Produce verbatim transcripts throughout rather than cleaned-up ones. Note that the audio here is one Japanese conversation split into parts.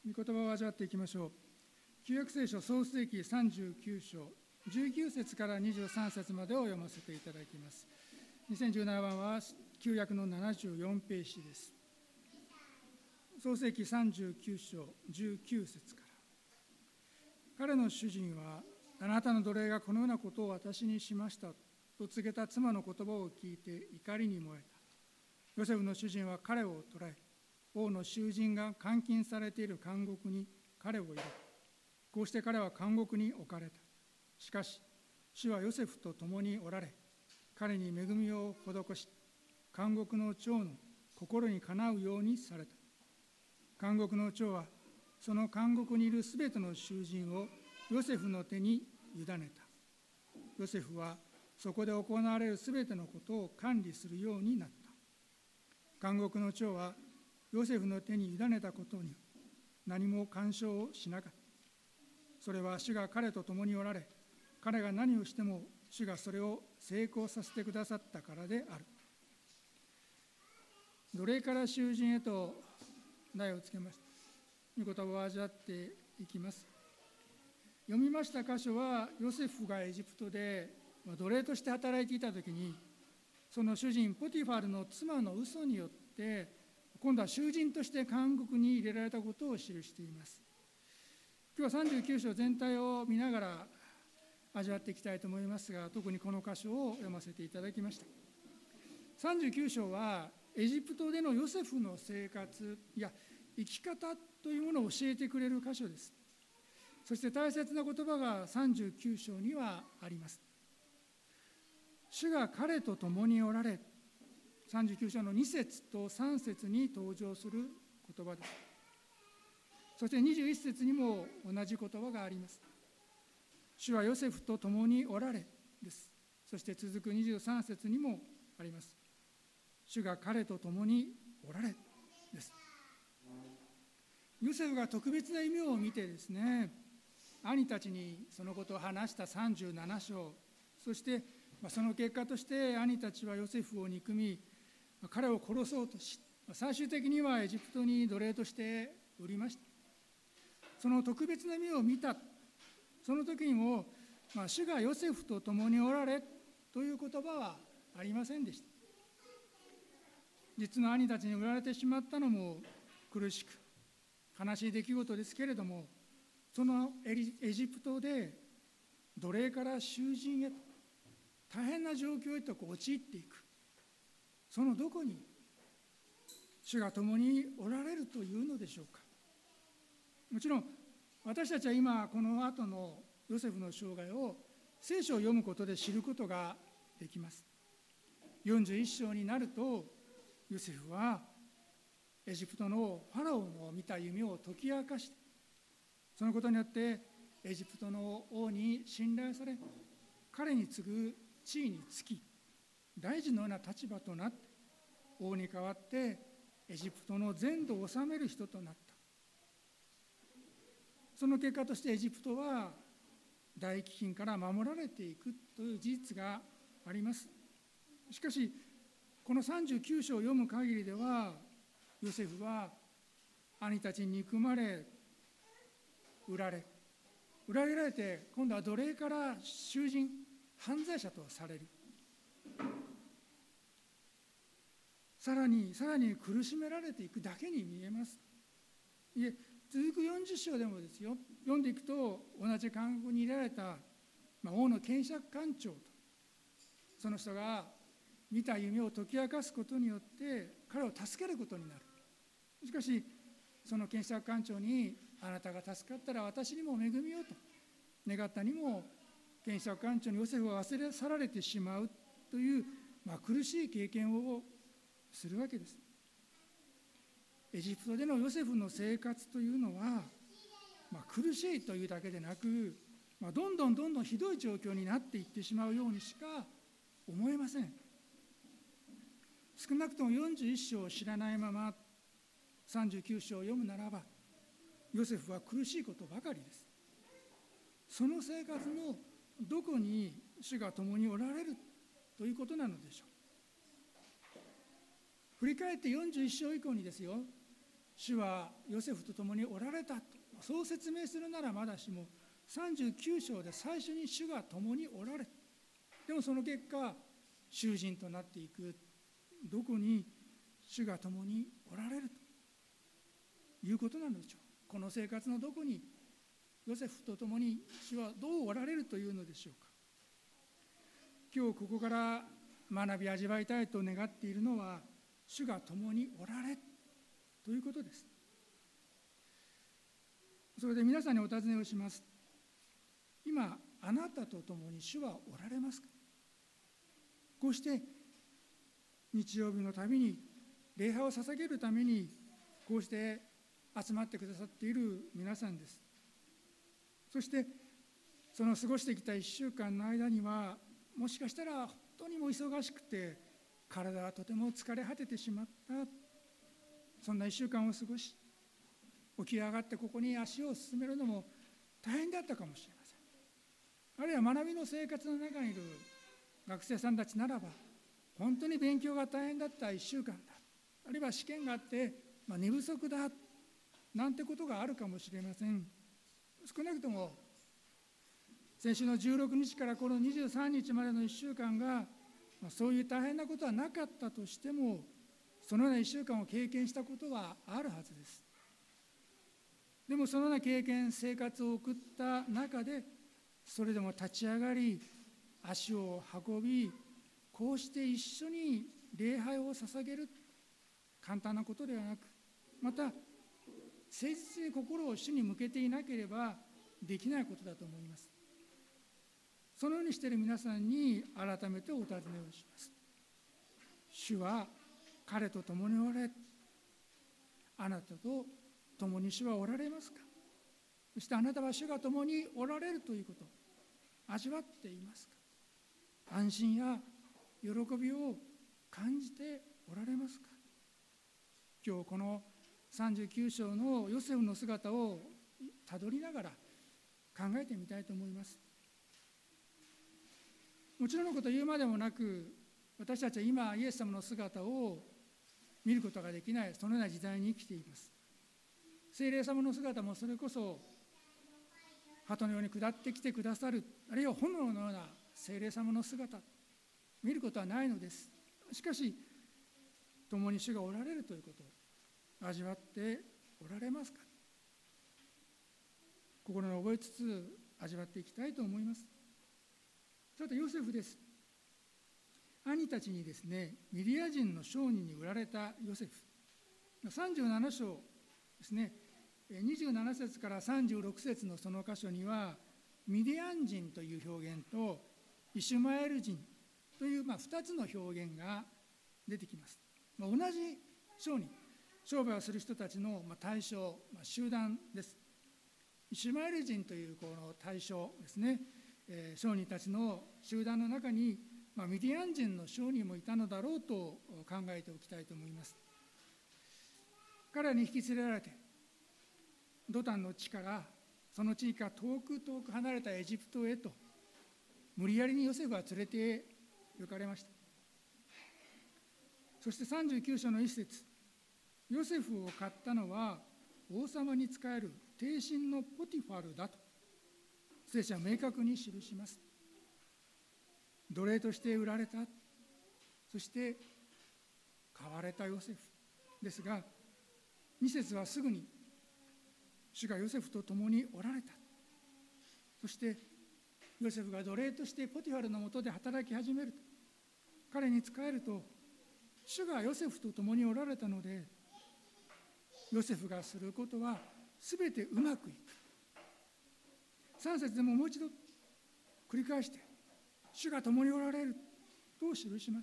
御言葉を味わっていきましょう。旧約聖書創世記さんじゅうきゅう章じゅうきゅう節からにじゅうさん節までを読ませていただきます。にせんじゅうななばんは旧約のななじゅうよんページです。創世記さんじゅうきゅう章じゅうきゅう節から。彼の主人は、あなたの奴隷がこのようなことを私にしましたと告げた妻の言葉を聞いて怒りに燃えた。ヨセフの主人は彼を捕らえ、王の囚人が監禁されている監獄に彼を入れ、こうして彼は監獄に置かれた。しかし主はヨセフと共におられ、彼に恵みを施し、監獄の長の心にかなうようにされた。監獄の長はその監獄にいるすべての囚人をヨセフの手に委ねた。ヨセフはそこで行われるすべてのことを管理するようになった。監獄の長はヨセフの手に委ねたことに何も干渉をしなかった。それは主が彼と共におられ、彼が何をしても主がそれを成功させてくださったからである。奴隷から囚人へと題をつけました。御言葉を味わっていきます。読みました箇所は、ヨセフがエジプトで奴隷として働いていたときに、その主人ポティファルの妻の嘘によって今度は囚人として監獄に入れられたことを記しています。今日はさんじゅうきゅう章全体を見ながら味わっていきたいと思いますが、特にこの箇所を読ませていただきました。さんじゅうきゅう章はエジプトでのヨセフの生活や生き方というものを教えてくれる箇所です。そして大切な言葉がさんじゅうきゅう章にはあります。主が彼と共におられ、さんじゅうきゅう章のに節とさん節に登場する言葉です。そしてにじゅういち節にも同じ言葉があります。主はヨセフと共におられです。そして続くにじゅうさん節にもあります。主が彼と共におられです。ヨセフが特別な夢を見てですね、兄たちにそのことを話したさんじゅうなな章、そしてその結果として兄たちはヨセフを憎み、彼を殺そうとし、最終的にはエジプトに奴隷として売りました。その特別な夢を見たその時にも、まあ、主がヨセフと共におられという言葉はありませんでした。実の兄たちに売られてしまったのも苦しく悲しい出来事ですけれども、そのエジプトで奴隷から囚人へと大変な状況へとこう陥っていく、そのどこに主が共におられるというのでしょうか。もちろん私たちは今この後のヨセフの生涯を聖書を読むことで知ることができます。よんじゅういち章になると、ヨセフはエジプトのファラオの見た夢を解き明かして、そのことによってエジプトの王に信頼され、彼に次ぐ地位につき、大臣のような立場となって、王に代わってエジプトの全土を治める人となった。その結果としてエジプトは大飢饉から守られていくという事実があります。しかしこのさんじゅうきゅう章を読む限りでは、ヨセフは兄たちに憎まれ、売られ裏切られて、今度は奴隷から囚人、犯罪者とされる。さらにさらに苦しめられていくだけに見えます。いえ、続くよんじゅう章でもですよ、読んでいくと、同じ監獄に入れられた、まあ、王の検察官長と、その人が見た夢を解き明かすことによって彼を助けることになる。しかしその検察官長に、あなたが助かったら私にも恵みをと願ったにも、検察官長にヨセフは忘れ去られてしまうという、まあ、苦しい経験をするわけです。エジプトでのヨセフの生活というのは、まあ、苦しいというだけでなく、まあ、どんどんどんどんひどい状況になっていってしまうようにしか思えません。少なくともよんじゅういち章を知らないままさんじゅうきゅう章を読むならば、ヨセフは苦しいことばかりです。その生活のどこに主が共におられるということなのでしょう。振り返ってよんじゅういち章以降にですよ、 主はヨセフと共におられたと、そう説明するならまだしも、さんじゅうきゅう章で最初に主が共におられた。でもその結果、囚人となっていく。どこに主が共におられるということなのでしょう。この生活のどこにヨセフと共に主はどうおられるというのでしょうか。今日ここから学び味わいたいと願っているのは、主が共におられということです。それで皆さんにお尋ねをします。今あなたと共に主はおられますか。こうして日曜日のたびに礼拝を捧げるためにこうして集まってくださっている皆さんです。そしてその過ごしてきたいっしゅうかんの間には、もしかしたら本当にも忙しくて体はとても疲れ果ててしまった、そんないっしゅうかんを過ごし、起き上がってここに足を進めるのも大変だったかもしれません。あるいは学びの生活の中にいる学生さんたちならば、本当に勉強が大変だったいっしゅうかんだ、あるいは試験があって、まあ、寝不足だなんてことがあるかもしれません。少なくとも先週のじゅうろくにちからこのにじゅうさんにちまでのいっしゅうかんが、まあ、そういう大変なことはなかったとしても、そのようないっしゅうかんを経験したことはあるはずです。でもそのような経験、生活を送った中で、それでも立ち上がり足を運び、こうして一緒に礼拝を捧げる、簡単なことではなく、また誠実に心を主に向けていなければできないことだと思います。そのようにしている皆さんに改めてお尋ねをします。主は彼と共におられ、あなたと共に主はおられますか。そしてあなたは主が共におられるということを味わっていますか。安心や喜びを感じておられますか。今日このさんじゅうきゅう章のヨセフの姿をたどりながら考えてみたいと思います。もちろんのことを言うまでもなく、私たちは今イエス様の姿を見ることができない、そのような時代に生きています。聖霊様の姿もそれこそ鳩のように下ってきてくださる、あるいは炎のような聖霊様の姿、見ることはないのです。しかし共に主がおられるということを味わっておられますか。心に覚えつつ味わっていきたいと思います。さてヨセフです。兄たちにですね、ミディア人の商人に売られたヨセフ、さんじゅうなな章ですね、にじゅうなな節からさんじゅうろく節のその箇所には、ミディアン人という表現とイシュマエル人というまあふたつの表現が出てきます。まあ、同じ商人、商売をする人たちの対象、まあ、集団です。イシュマエル人というこの対象ですね、えー、商人たちの集団の中に、まあ、ミディアン人の商人もいたのだろうと考えておきたいと思います。彼らに引き連れられて、ドタンの地からその地域から遠く遠く離れたエジプトへと無理やりにヨセフは連れて行かれました。そしてさんじゅうきゅう章の一節、ヨセフを買ったのは王様に仕える帝臣のポティファルだと聖書は明確に記します。奴隷として売られた、そして買われたヨセフですが、に節はすぐに主がヨセフと共におられた。そしてヨセフが奴隷としてポティファルのもとで働き始めると、彼に仕えると主がヨセフと共におられたので、ヨセフがすることはすべてうまくいく。さん節でももう一度繰り返して、主が共におられると記します。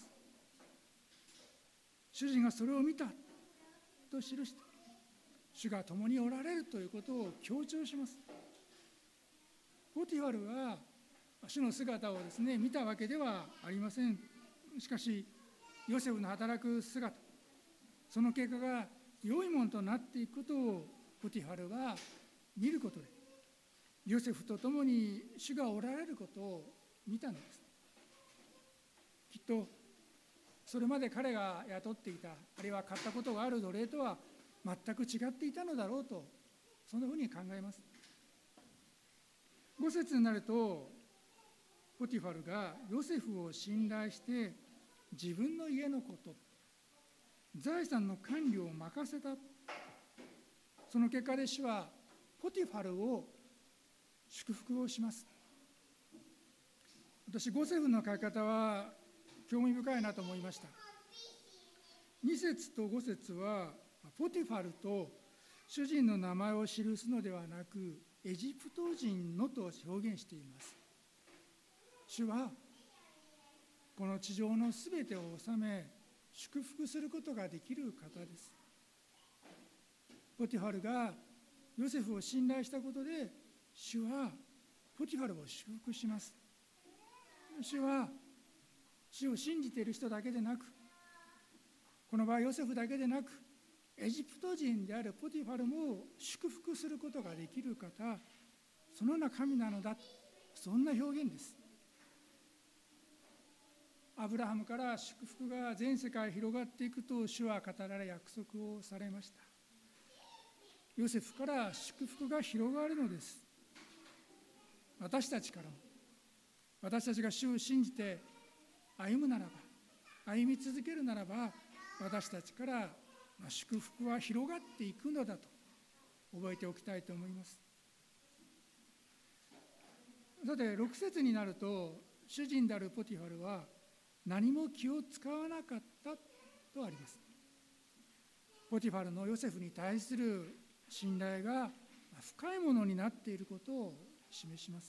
主人がそれを見たと記して、主が共におられるということを強調します。ポティファルは主の姿をですね見たわけではありません。しかしヨセフの働く姿、その結果が良いものとなっていくことをポティファルは見ることで、ヨセフと共に主がおられることを見たのです。きっとそれまで彼が雇っていた、あるいは買ったことがある奴隷とは全く違っていたのだろうと、そんなふうに考えます。ご節になると、ポティファルがヨセフを信頼して自分の家のこと、財産の管理を任せた。その結果で主はポティファルを祝福をします。私、ご節の書き方は興味深いなと思いました。に節とご節はポティファルと主人の名前を記すのではなく、エジプト人のと表現しています。主はこの地上のすべてを治め、祝福することができる方です。ポティファルがヨセフを信頼したことで、主はポティファルを祝福します。主は主を信じている人だけでなく、この場合ヨセフだけでなく、エジプト人であるポティファルも祝福することができる方、そのような神なのだ、そんな表現です。アブラハムから祝福が全世界広がっていくと主は語られ約束をされました。ヨセフから祝福が広がるのです。私たちからも、私たちが主を信じて歩むならば、歩み続けるならば、私たちから祝福は広がっていくのだと覚えておきたいと思います。さて、ろく節になると、主人であるポティファルは何も気を使わなかったとあります。ポティファルのヨセフに対する信頼が深いものになっていることを示します。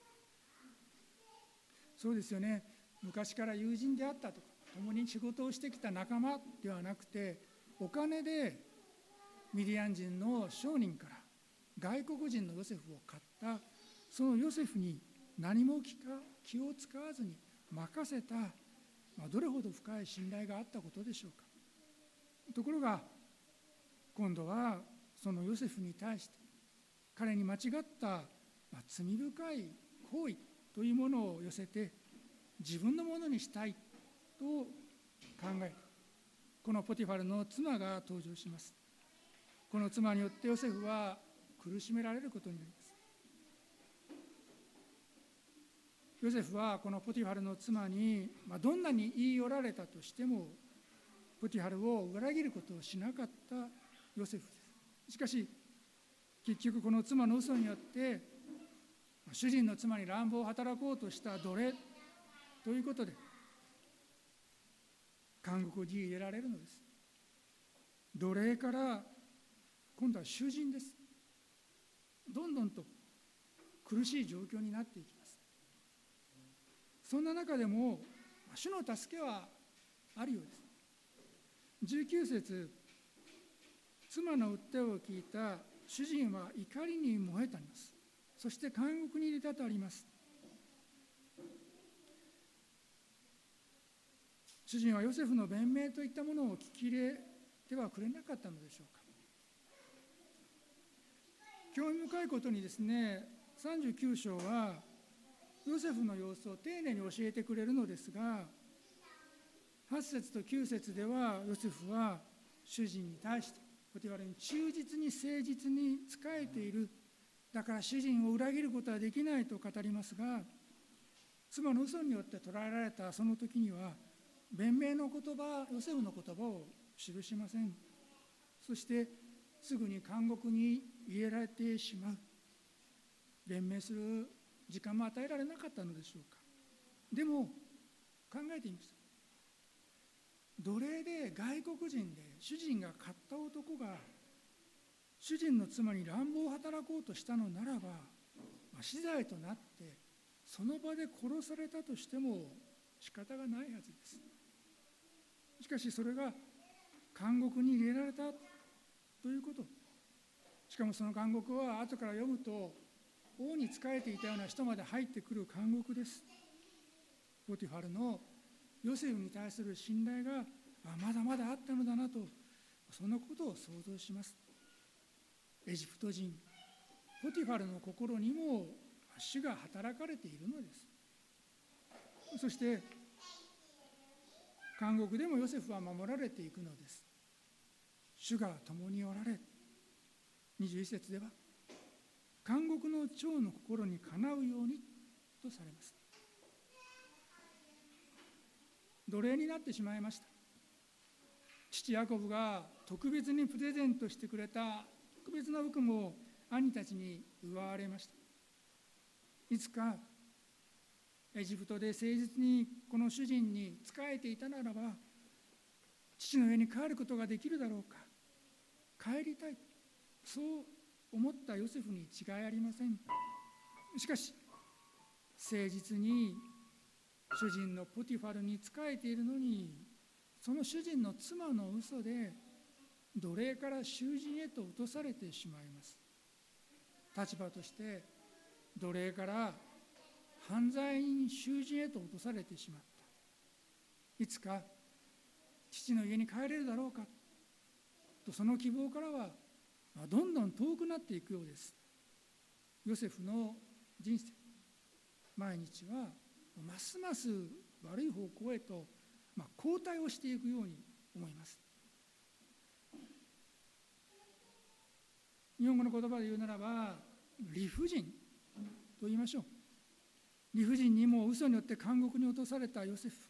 そうですよね。昔から友人であったとか、共に仕事をしてきた仲間ではなくて、お金でミディアン人の商人から外国人のヨセフを買った、そのヨセフに何も気を使わずに任せた、どれほど深い信頼があったことでしょうか。ところが今度はそのヨセフに対して彼に間違った罪深い行為というものを寄せて自分のものにしたいと考える、このポティファルの妻が登場します。この妻によってヨセフは苦しめられることになります。ヨセフはこのポティファルの妻に、まあ、どんなに言い寄られたとしてもポティファルを裏切ることをしなかったヨセフです。しかし結局この妻の嘘によって主人の妻に乱暴を働こうとした奴隷ということで監獄に入れられるのです。奴隷から今度は囚人です。どんどんと苦しい状況になっていきます。そんな中でも主の助けはあるようです。じゅうきゅう節、妻の訴えを聞いた主人は怒りに燃えたのです。そして監獄に入れたとあります。主人はヨセフの弁明といったものを聞き入れてはくれなかったのでしょうか。興味深いことにですね、さんじゅうきゅう章はヨセフの様子を丁寧に教えてくれるのですが、はち節ときゅう節ではヨセフは主人に対してポティファルに忠実に誠実に仕えている、だから主人を裏切ることはできないと語りますが、妻の嘘によって捕らえられたその時には弁明の言葉、ヨセフの言葉を記しません。そしてすぐに監獄に入れられてしまう。弁明する時間も与えられなかったのでしょうか。でも考えてみました。奴隷で外国人で主人が買った男が主人の妻に乱暴を働こうとしたのならば、死罪となってその場で殺されたとしても仕方がないはずです。しかしそれが監獄に入れられたということ、しかもその監獄は後から読むと王に仕えていたような人まで入ってくる監獄です。ポティファルのヨセフに対する信頼がまだまだあったのだなと、そんなことを想像します。エジプト人ポティファルの心にも主が働かれているのです。そして監獄でもヨセフは守られていくのです。 主が共におられ、にじゅういっ節では監獄の長の心にかなうようにとされます。奴隷になってしまいました。父ヤコブが特別にプレゼントしてくれた特別な服も兄たちに奪われました。いつかエジプトで誠実にこの主人に仕えていたならば、父の家に帰ることができるだろうか、帰りたい、そう思ったヨセフに違いありません。しかし誠実に主人のポティファルに仕えているのに、その主人の妻の嘘で奴隷から囚人へと落とされてしまいます。立場として奴隷から犯罪人囚人へと落とされてしまった。いつか父の家に帰れるだろうかと、その希望からはどんどん遠くなっていくようです。ヨセフの人生、毎日はますます悪い方向へと、まあ、後退をしていくように思います。日本語の言葉で言うならば理不尽と言いましょう。理不尽にも嘘によって監獄に落とされたヨセフ、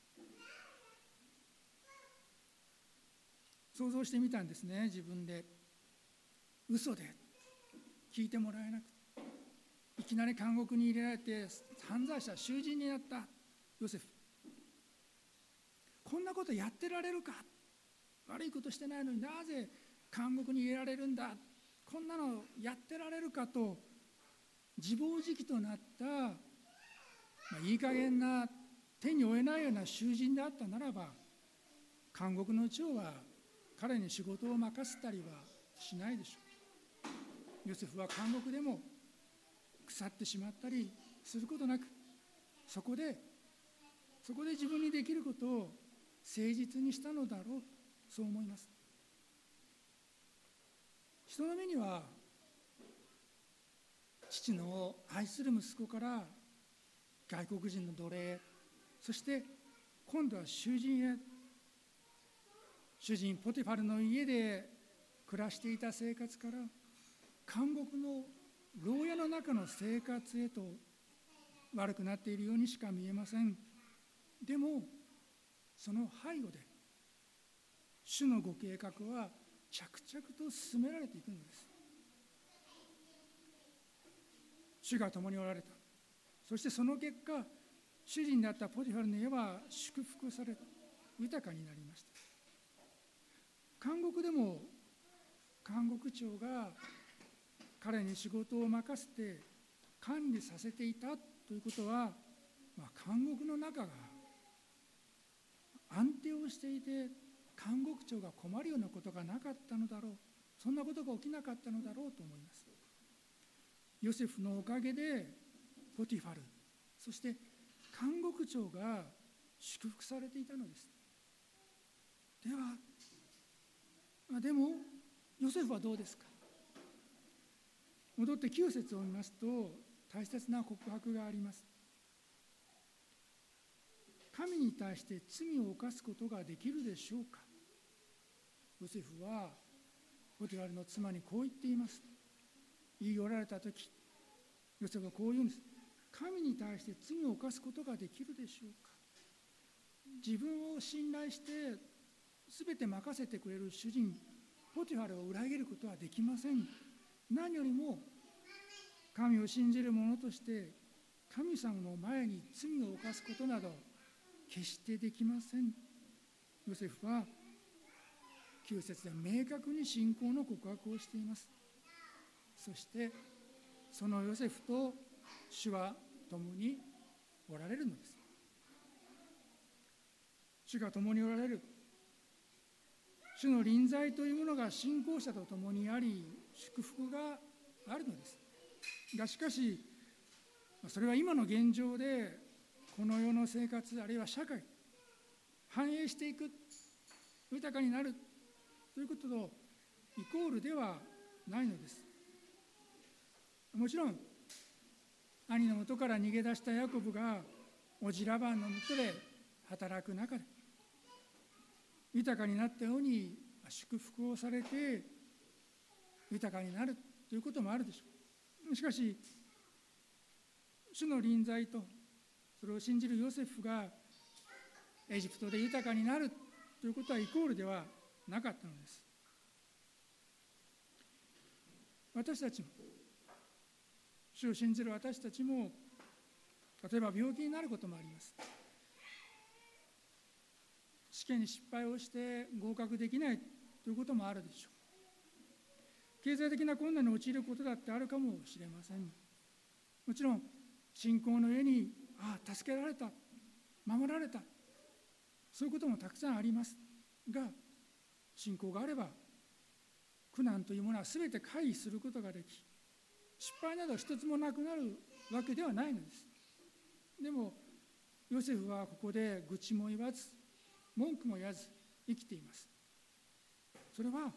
想像してみたんですね。自分で嘘で聞いてもらえなくて、いきなり監獄に入れられて犯罪者、囚人になったヨセフ、こんなことやってられるか、悪いことしてないのになぜ監獄に入れられるんだ、こんなのやってられるかと自暴自棄となった、まあ、いい加減な手に負えないような囚人であったならば、監獄の長は彼に仕事を任せたりはしないでしょう。ヨセフは監獄でも腐ってしまったりすることなく、そこでそこで自分にできることを誠実にしたのだろう、そう思います。人の目には父の愛する息子から外国人の奴隷、そして今度は囚人へ、主人ポティファルの家で暮らしていた生活から監獄の牢屋の中の生活へと悪くなっているようにしか見えません。でもその背後で主のご計画は着々と進められていくのです。主が共におられた。そしてその結果、主人であったポティファルの家は祝福され、豊かになりました。監獄でも監獄長が彼に仕事を任せて管理させていたということは、まあ、監獄の中が安定をしていて、監獄長が困るようなことがなかったのだろう、そんなことが起きなかったのだろうと思います。ヨセフのおかげでポティファル、そして監獄長が祝福されていたのです。ではでもヨセフはどうですか。戻ってきゅう節を見ますと大切な告白があります。神に対して罪を犯すことができるでしょうか。ヨセフはポティファルの妻にこう言っています。言い寄られたとき、ヨセフはこう言うんです。神に対して罪を犯すことができるでしょうか。自分を信頼して全て任せてくれる主人ポティファルを裏切ることはできません。何よりも神を信じる者として神様の前に罪を犯すことなど決してできません。ヨセフはきゅう節で明確に信仰の告白をしています。そしてそのヨセフと主は共におられるのです。主が共におられる、主の臨在というものが信仰者と共にあり、祝福があるのです。がしかしそれは今の現状でこの世の生活、あるいは社会繁栄していく、豊かになるということとイコールではないのです。もちろん兄の元から逃げ出したヤコブがおじラバンの元で働く中で豊かになったように祝福をされて豊かになるということもあるでしょう。しかし主の臨在とそれを信じるヨセフがエジプトで豊かになるということはイコールではなかったのです。私たちも、主を信じる私たちも、例えば病気になることもあります。試験に失敗をして合格できないということもあるでしょう。経済的な困難に陥ることだってあるかもしれません。もちろん信仰の上に、ああ助けられた、守られた、そういうこともたくさんありますが、信仰があれば苦難というものは全て回避することができ、失敗など一つもなくなるわけではないのです。でもヨセフはここで愚痴も言わず文句も言わず生きています。それは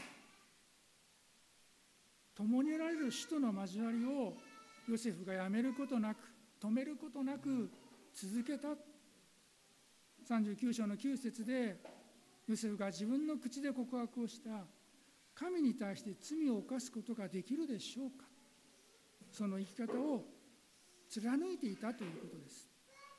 共におられる主との交わりをヨセフがやめることなく、止めることなく続けた。さんじゅうきゅう章のきゅう節でヨセフが自分の口で告白をした、神に対して罪を犯すことができるでしょうか、その生き方を貫いていたということです。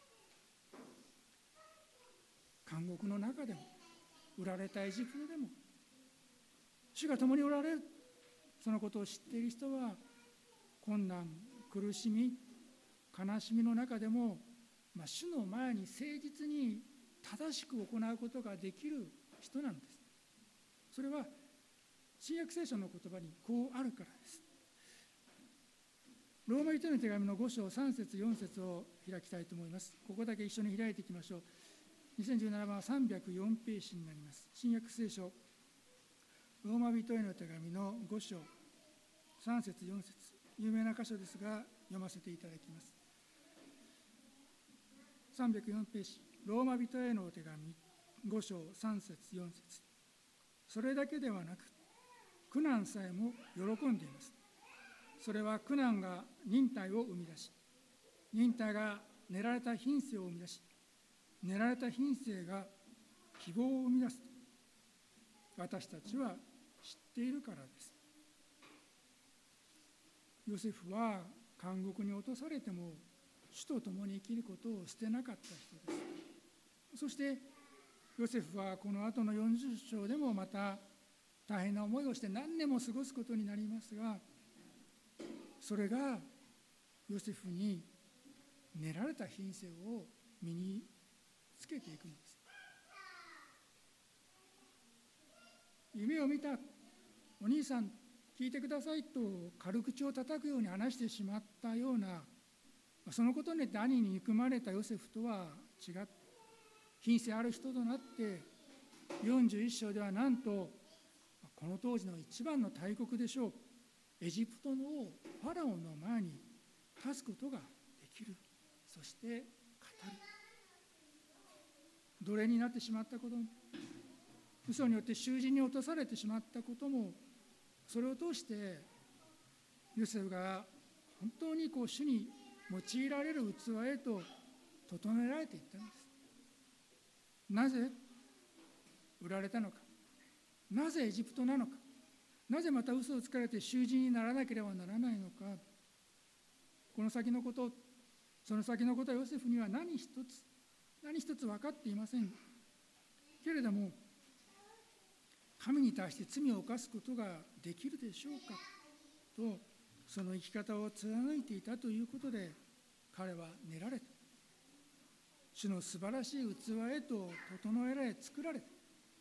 監獄の中でも、売られたエジプトでも、主が共におられる、そのことを知っている人は困難、苦しみ、悲しみの中でも、まあ、主の前に誠実に正しく行うことができる人なんです。それは新約聖書の言葉にこうあるからです。ローマ人への手紙のご章さん節よん節を開きたいと思います。ここだけ一緒に開いていきましょう。にせんじゅうななばんはさんびゃくよんページになります。新約聖書ローマ人への手紙のご章さん節よん節、有名な箇所ですが読ませていただきます。さんびゃくよんページ、ローマ人へのお手紙ご章さん節よん節。それだけではなく苦難さえも喜んでいます。それは苦難が忍耐を生み出し、忍耐が練られた品性を生み出し、練られた品性が希望を生み出すと私たちは知っているからです。ヨセフは監獄に落とされても主と共に生きることを捨てなかった人です。そしてヨセフはこの後のよんじゅう章でもまた大変な思いをして何年も過ごすことになりますが、それがヨセフに練られた品性を身につけていくのです。夢を見た、お兄さん聞いてくださいと軽口を叩くように話してしまったような、そのことによって兄に憎まれたヨセフとは違って、品性ある人となってよんじゅういち章ではなんとこの当時の一番の大国でしょうエジプトの王ファラオの前に立つことができる。そして語る。奴隷になってしまったことも、嘘によって囚人に落とされてしまったことも、それを通してヨセフが本当にこう主に用いられる器へと整えられていったんです。なぜ売られたのか、なぜエジプトなのか、なぜまた嘘をつかれて囚人にならなければならないのか、この先のこと、その先のことはヨセフには何一つ何一つ分かっていませんけれども、神に対して罪を犯すことができるでしょうかと、その生き方を貫いていたということで彼は練られた。主の素晴らしい器へと整えられ作られた。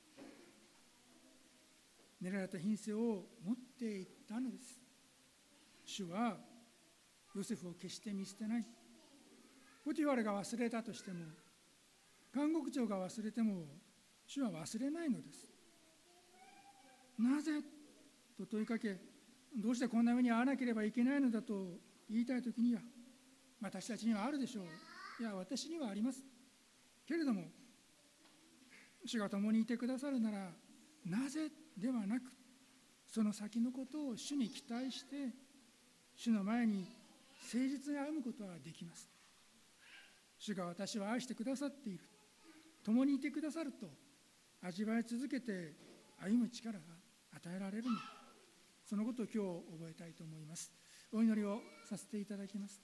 練られた品性を持っていったのです。主はヨセフを決して見捨てない。ポティファルが忘れたとしても、監獄長が忘れても主は忘れないのです。なぜと問いかけ、どうしてこんな目に遭わなければいけないのだと言いたいときには、私たちにはあるでしょう。いや、私にはあります。けれども、主が共にいてくださるなら、なぜではなく、その先のことを主に期待して、主の前に誠実に歩むことはできます。主が私を愛してくださっている、共にいてくださると味わい続けて歩む力が与えられるのか、そのことを今日覚えたいと思います。お祈りをさせていただきます。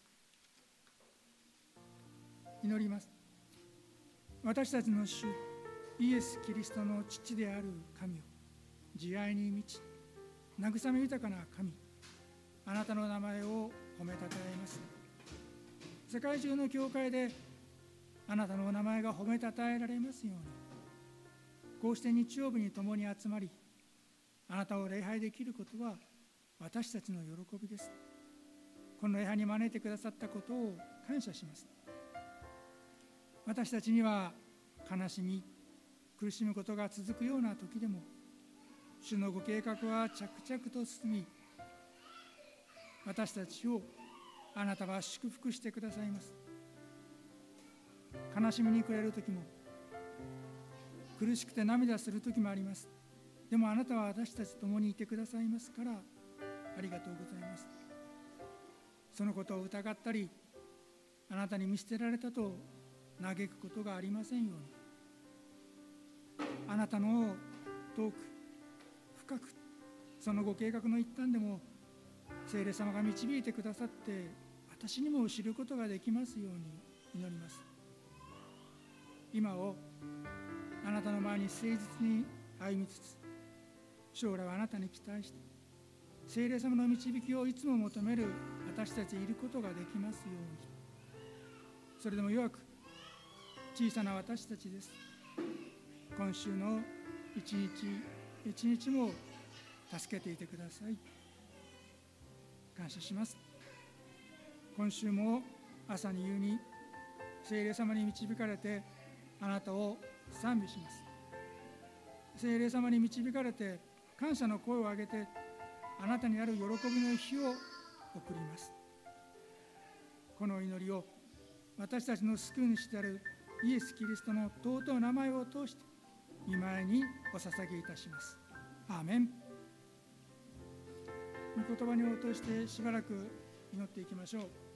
祈ります。私たちの主イエス・キリストの父である神を、慈愛に満ち慰め豊かな神、あなたの名前を褒めたたえます。世界中の教会であなたのお名前が褒めたたえられますように、こうして日曜日に共に集まり、あなたを礼拝できることは私たちの喜びです。この礼拝に招いてくださったことを感謝します。私たちには悲しみ、苦しむことが続くような時でも、主のご計画は着々と進み、私たちをあなたは祝福してくださいます。悲しみに暮れる時も、苦しくて涙する時もあります。でもあなたは私たちと共にいてくださいますから、ありがとうございます。そのことを疑ったり、あなたに見捨てられたと嘆くことがありませんように、あなたの遠く深く、そのご計画の一端でも聖霊様が導いてくださって、私にも知ることができますように祈ります。今をあなたの前に誠実に歩みつつ、将来はあなたに期待して聖霊様の導きをいつも求める私たちいることができますように。それでも弱く小さな私たちです。今週の一日一日も助けていてください。感謝します。今週も朝に夕に聖霊様に導かれてあなたを賛美します。聖霊様に導かれて感謝の声を上げて、あなたにある喜びの日を送ります。この祈りを私たちの救い主であるイエス・キリストの尊い名前を通して御前にお捧げいたします。アーメン。御言葉に応答してしばらく祈っていきましょう。